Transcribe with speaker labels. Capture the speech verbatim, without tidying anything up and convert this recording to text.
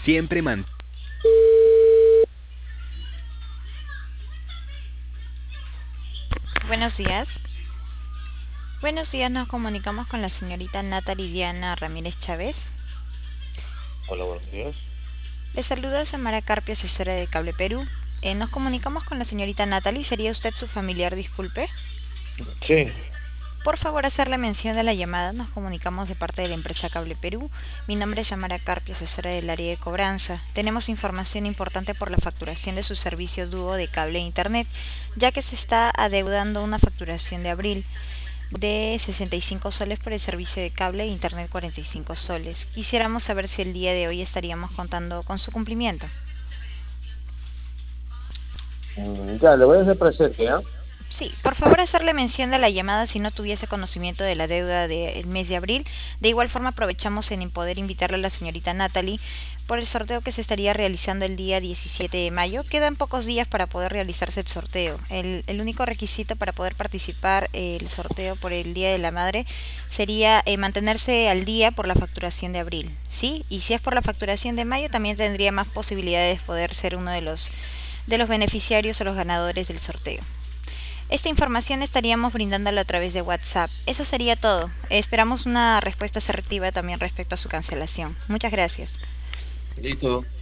Speaker 1: Siempre man...
Speaker 2: Buenos días. Buenos días, nos comunicamos con la señorita Natalie Diana Ramírez Chávez.
Speaker 3: Hola, buenos días.
Speaker 2: Le saluda Samara Carpio, asesora de Cable Perú. Eh, nos comunicamos con la señorita Natalie. ¿Sería usted su familiar? Disculpe.
Speaker 3: Sí,
Speaker 2: Por favor, hacerle mención de la llamada. Nos comunicamos de parte de la empresa Cable Perú. Mi nombre es Samara Carpio, asesora del área de cobranza. Tenemos información importante por la facturación de su servicio dúo de cable e internet, ya que se está adeudando una facturación de abril de sesenta y cinco soles por el servicio de cable e internet cuarenta y cinco soles. Quisiéramos saber si el día de hoy estaríamos contando con su cumplimiento.
Speaker 3: mm, ya, le voy a hacer presente, ¿ya?
Speaker 2: Sí, por favor hacerle mención de la llamada si no tuviese conocimiento de la deuda del mes de abril. De igual forma aprovechamos en poder invitarle a la señorita Natalie por el sorteo que se estaría realizando el día diecisiete de mayo. Quedan pocos días para poder realizarse el sorteo. El, el único requisito para poder participar eh, el sorteo por el Día de la Madre sería eh, mantenerse al día por la facturación de abril, ¿sí? Y si es por la facturación de mayo también tendría más posibilidades de poder ser uno de los, de los beneficiarios o los ganadores del sorteo. Esta información estaríamos brindándola a través de WhatsApp. Eso sería todo. Esperamos una respuesta asertiva también respecto a su cancelación. Muchas gracias.
Speaker 3: Listo.